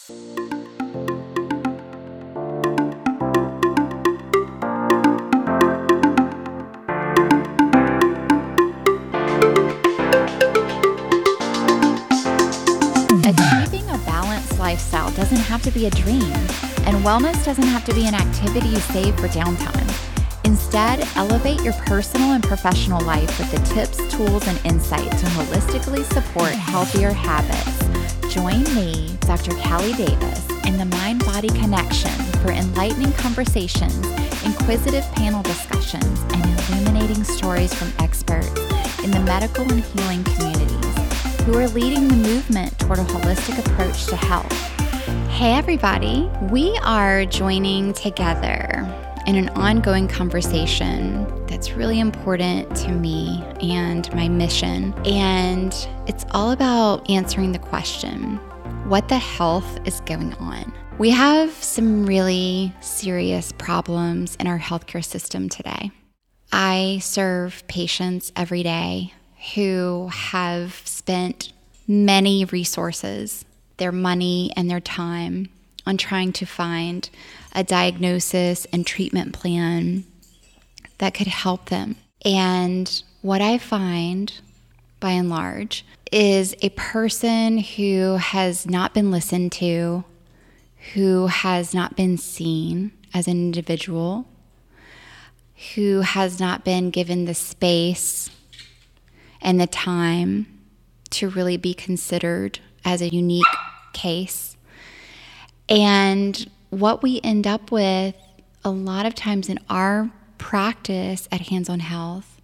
Achieving a balanced lifestyle doesn't have to be a dream, and wellness doesn't have to be an activity you save for downtime. Instead, elevate your personal and professional life with the tips, tools, and insights to holistically support healthier habits. Join me, Dr. Callie Davis, in the Mind-Body Connection for enlightening conversations, inquisitive panel discussions, and illuminating stories from experts in the medical and healing communities who are leading the movement toward a holistic approach to health. Hey everybody, we are joining together in an ongoing conversation that's really important to me and my mission. And it's all about answering the question, what the health is going on? We have some really serious problems in our healthcare system today. I serve patients every day who have spent many resources, their money and their time, on trying to find a diagnosis and treatment plan that could help them. And what I find, by and large, is a person who has not been listened to, who has not been seen as an individual, who has not been given the space and the time to really be considered as a unique case. And what we end up with a lot of times in our practice at Hands on Health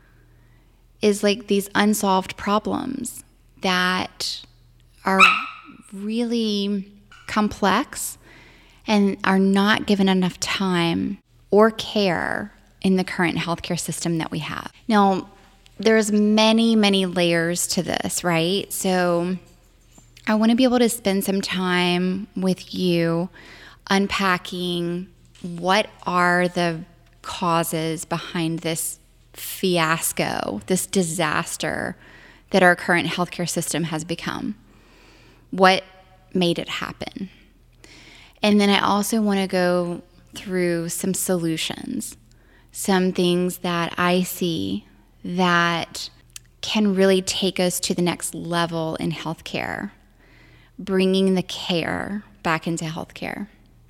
is like these unsolved problems that are really complex and are not given enough time or care in the current healthcare system that we have. Now, there's many, many layers to this, right? So I want to be able to spend some time with you unpacking what are the causes behind this fiasco, this disaster that our current healthcare system has become. What made it happen? And then I also want to go through some solutions, some things that I see that can really take us to the next level in healthcare, bringing the care back into healthcare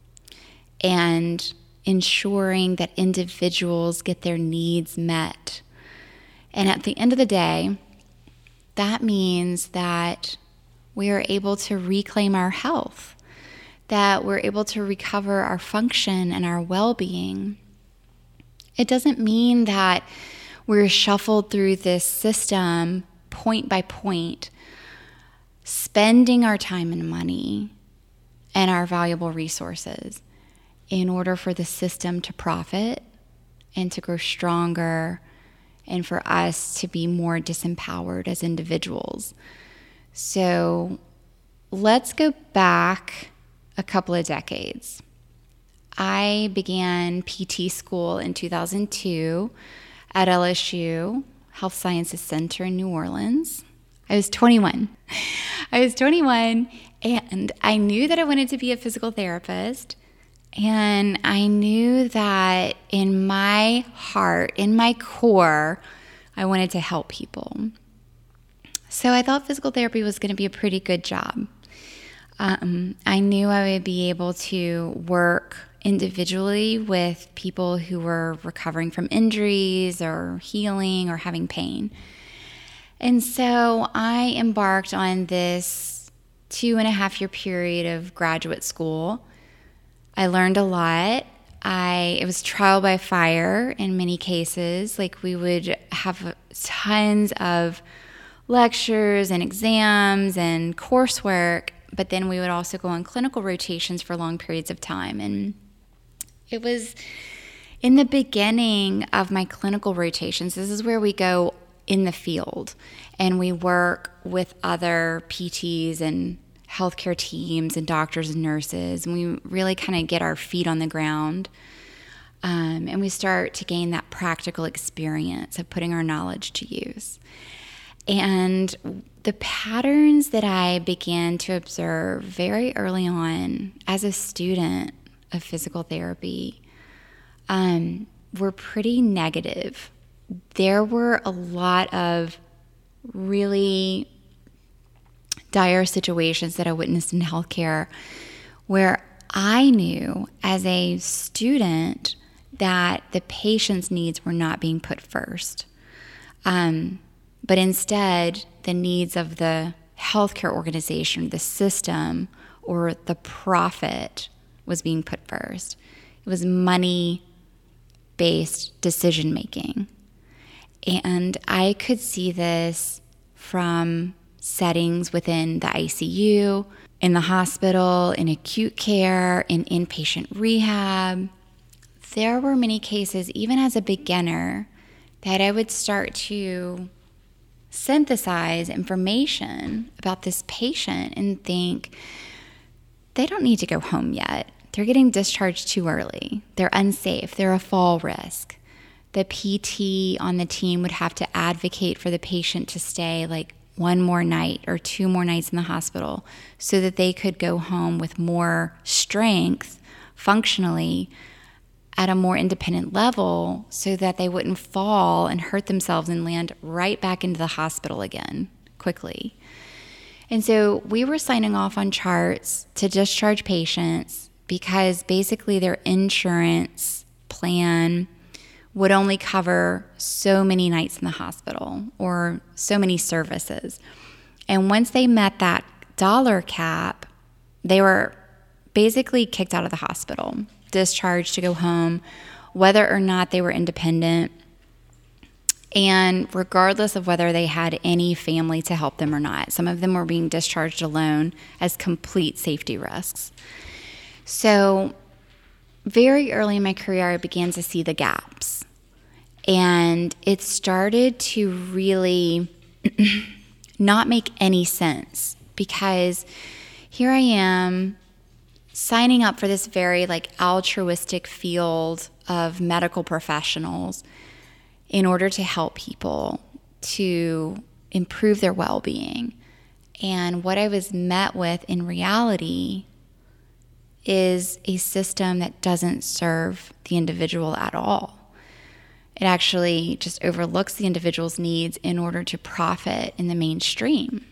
and ensuring that individuals get their needs met. And at the end of the day, that means that we are able to reclaim our health, that we're able to recover our function and our well-being. It doesn't mean that we're shuffled through this system point by point, spending our time and money and our valuable resources in order for the system to profit and to grow stronger and for us to be more disempowered as individuals. So let's go back a couple of decades. I began PT school in 2002 at LSU Health Sciences Center in New Orleans. I was 21. And I knew that I wanted to be a physical therapist. And I knew that in my heart, in my core, I wanted to help people. So I thought physical therapy was going to be a pretty good job. I knew I would be able to work individually with people who were recovering from injuries or healing or having pain. And so I embarked on this 2.5-year period of graduate school. I learned a lot. It was trial by fire in many cases. Like, we would have tons of lectures and exams and coursework, but then we would also go on clinical rotations for long periods of time. And it was in the beginning of my clinical rotations. This is where we go in the field and we work with other PTs and healthcare teams and doctors and nurses, and we really kind of get our feet on the ground, and we start to gain that practical experience of putting our knowledge to use. And the patterns that I began to observe very early on as a student of physical therapy were pretty negative. There were a lot of really dire situations that I witnessed in healthcare where I knew as a student that the patient's needs were not being put first. But instead, the needs of the healthcare organization, the system, or the profit was being put first. It was money-based decision-making. And I could see this from settings within the ICU, in the hospital, in acute care, in inpatient rehab. There were many cases, even as a beginner, that I would start to synthesize information about this patient and think, they don't need to go home yet. They're getting discharged too early. They're unsafe. They're a fall risk. The PT on the team would have to advocate for the patient to stay like one more night or 2 more nights in the hospital so that they could go home with more strength functionally at a more independent level so that they wouldn't fall and hurt themselves and land right back into the hospital again quickly. And so we were signing off on charts to discharge patients because basically their insurance plan would only cover so many nights in the hospital or so many services. And once they met that dollar cap, they were basically kicked out of the hospital, discharged to go home, whether or not they were independent, and regardless of whether they had any family to help them or not. Some of them were being discharged alone as complete safety risks. So very early in my career, I began to see the gaps. And it started to really not make any sense because here I am signing up for this very altruistic field of medical professionals in order to help people to improve their well-being. And what I was met with in reality is a system that doesn't serve the individual at all. It actually just overlooks the individual's needs in order to profit in the mainstream.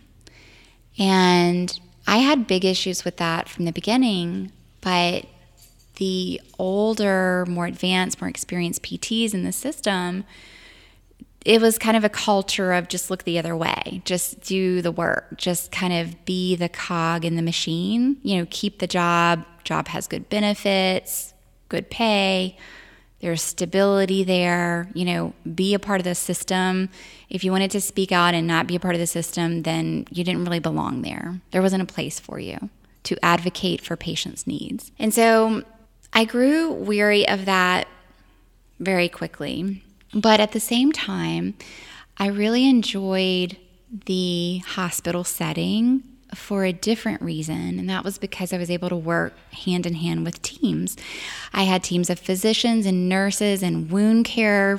And I had big issues with that from the beginning, but the older, more advanced, more experienced PTs in the system, it was kind of a culture of just look the other way, just do the work, just kind of be the cog in the machine, keep the job has good benefits, good pay, there's stability there, be a part of the system. If you wanted to speak out and not be a part of the system, then you didn't really belong there. There wasn't a place for you to advocate for patients' needs. And so I grew weary of that very quickly. But at the same time, I really enjoyed the hospital setting for a different reason, and that was because I was able to work hand in hand with teams. I had teams of physicians and nurses and wound care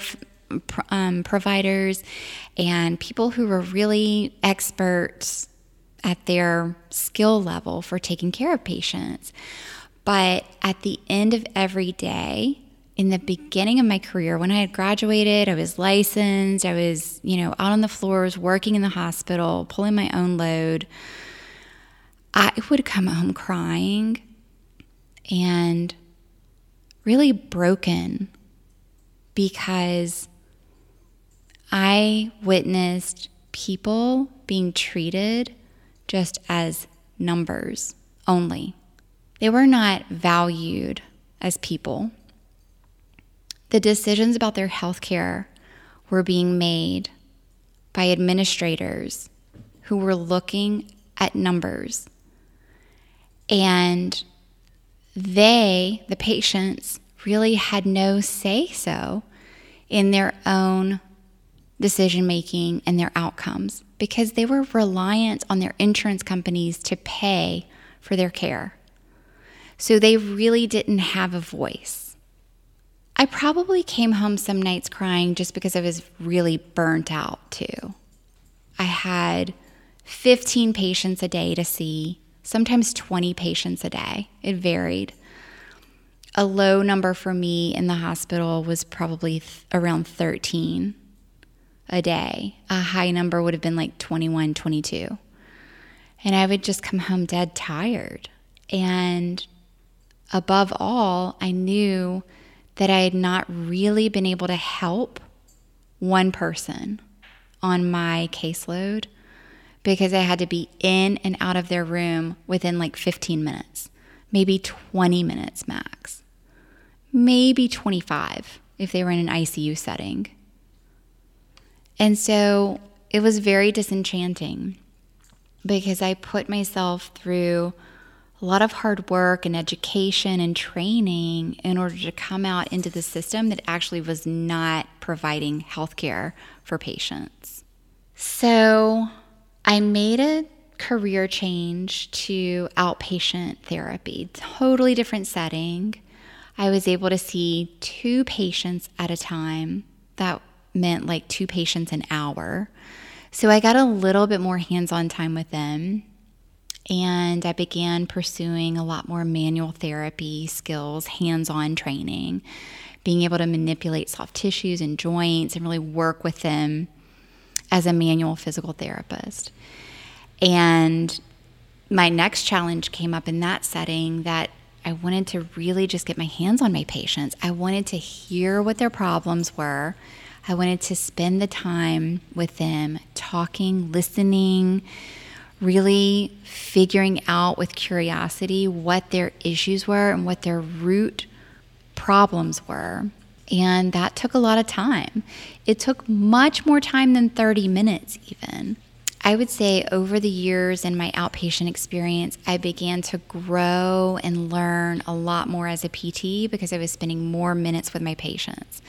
providers and people who were really experts at their skill level for taking care of patients. But at the end of every day, in the beginning of my career, when I had graduated, I was licensed, I was, out on the floors, working in the hospital, pulling my own load, I would come home crying and really broken because I witnessed people being treated just as numbers only. They were not valued as people. The decisions about their health care were being made by administrators who were looking at numbers. And they, the patients, really had no say-so in their own decision-making and their outcomes because they were reliant on their insurance companies to pay for their care. So they really didn't have a voice. I probably came home some nights crying just because I was really burnt out too. I had 15 patients a day to see, sometimes 20 patients a day. It varied. A low number for me in the hospital was probably around 13 a day. A high number would have been like 21, 22. And I would just come home dead tired. And above all, I knew that I had not really been able to help one person on my caseload because I had to be in and out of their room within like 15 minutes, maybe 20 minutes max, maybe 25 if they were in an ICU setting. And so it was very disenchanting because I put myself through a lot of hard work and education and training in order to come out into the system that actually was not providing healthcare for patients. So I made a career change to outpatient therapy, totally different setting. I was able to see 2 patients at a time. That meant like 2 patients an hour. So I got a little bit more hands-on time with them. And I began pursuing a lot more manual therapy skills, hands-on training, being able to manipulate soft tissues and joints and really work with them as a manual physical therapist. And my next challenge came up in that setting that I wanted to really just get my hands on my patients. I wanted to hear what their problems were. I wanted to spend the time with them, talking, listening, really figuring out with curiosity what their issues were and what their root problems were. And that took a lot of time. It took much more time than 30 minutes even. I would say over the years in my outpatient experience, I began to grow and learn a lot more as a PT because I was spending more minutes with my patients.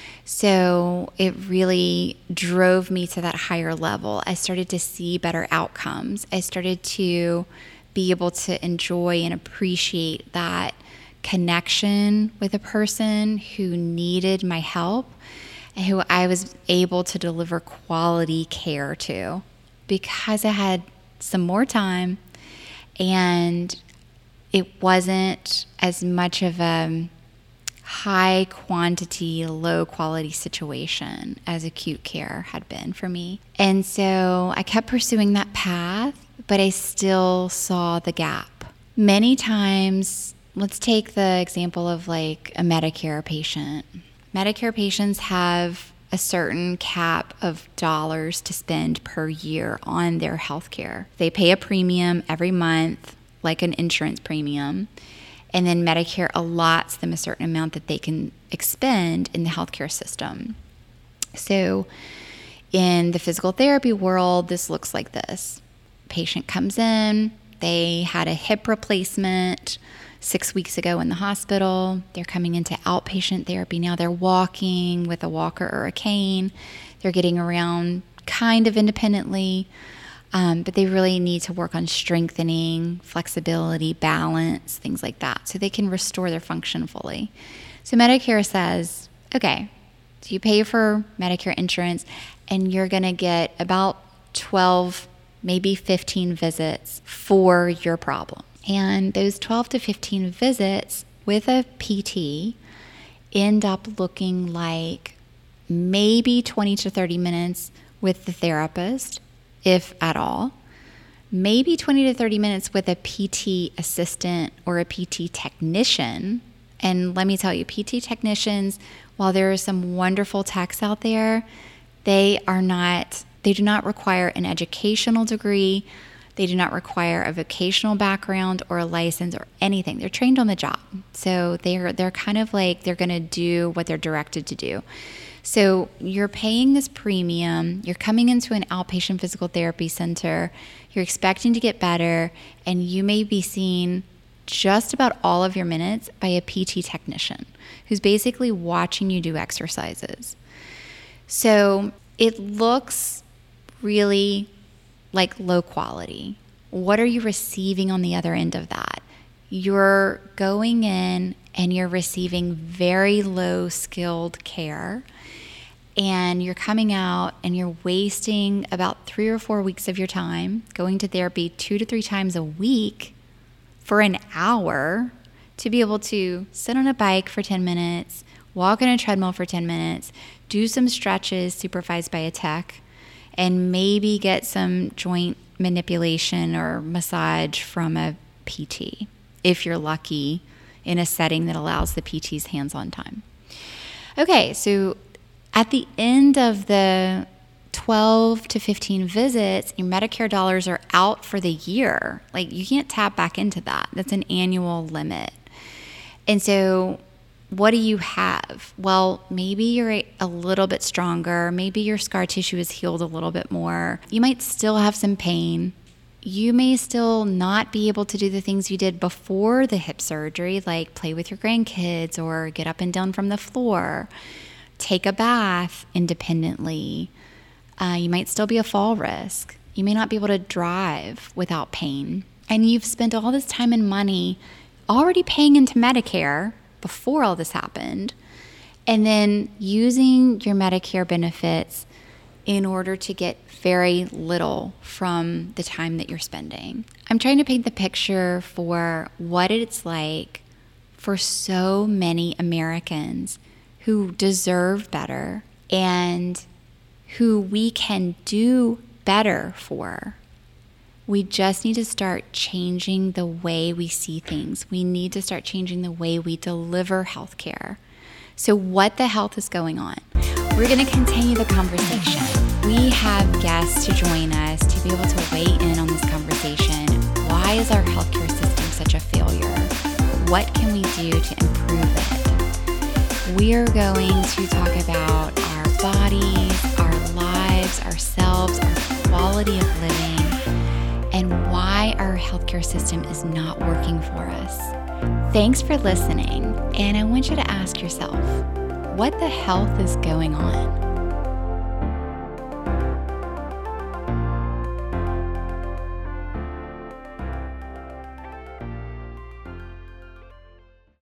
So it really drove me to that higher level. I started to see better outcomes. I started to be able to enjoy and appreciate that connection with a person who needed my help and who I was able to deliver quality care to because I had some more time and it wasn't as much of a high quantity, low quality situation as acute care had been for me. And so I kept pursuing that path, but I still saw the gap. Many times, let's take the example of like a Medicare patient. Medicare patients have a certain cap of dollars to spend per year on their health care. They pay a premium every month, like an insurance premium. And then Medicare allots them a certain amount that they can expend in the healthcare system. So in the physical therapy world, this looks like this. Patient comes in, they had a hip replacement 6 weeks ago in the hospital. They're coming into outpatient therapy now. They're walking with a walker or a cane. They're getting around kind of independently. But they really need to work on strengthening, flexibility, balance, things like that, so they can restore their function fully. So Medicare says, okay, so you pay for Medicare insurance, and you're going to get about 12, maybe 15 visits for your problem. And those 12 to 15 visits with a PT end up looking like maybe 20 to 30 minutes with the therapist, if at all, maybe 20 to 30 minutes with a PT assistant or a PT technician. And let me tell you, PT technicians, while there are some wonderful techs out there, they do not require an educational degree. They do not require a vocational background or a license or anything. They're trained on the job. So they're kind of like they're going to do what they're directed to do. So you're paying this premium, you're coming into an outpatient physical therapy center, you're expecting to get better, and you may be seeing just about all of your minutes by a PT technician who's basically watching you do exercises. So it looks really like low quality. What are you receiving on the other end of that? You're going in and you're receiving very low skilled care. and you're coming out and you're wasting about 3 or 4 weeks of your time going to therapy 2 to 3 times a week for an hour to be able to sit on a bike for 10 minutes, walk on a treadmill for 10 minutes, do some stretches supervised by a tech, and maybe get some joint manipulation or massage from a PT, if you're lucky in a setting that allows the PT's hands-on time. Okay, so at the end of the 12 to 15 visits, your Medicare dollars are out for the year. Like, you can't tap back into that. That's an annual limit. And so what do you have? Well, maybe you're a little bit stronger. Maybe your scar tissue is healed a little bit more. You might still have some pain. You may still not be able to do the things you did before the hip surgery, like play with your grandkids or get up and down from the floor, take a bath independently. You might still be a fall risk. You may not be able to drive without pain. And you've spent all this time and money already paying into Medicare before all this happened, and then using your Medicare benefits in order to get very little from the time that you're spending. I'm trying to paint the picture for what it's like for so many Americans who deserve better and who we can do better for. We just need to start changing the way we see things. We need to start changing the way we deliver healthcare. So what the health is going on? We're going to continue the conversation. We have guests to join us to be able to weigh in on this conversation. Why is our healthcare system such a failure? What can we do to improve it? We are going to talk about our bodies, our lives, ourselves, our quality of living, and why our healthcare system is not working for us. Thanks for listening, and I want you to ask yourself, what the health is going on?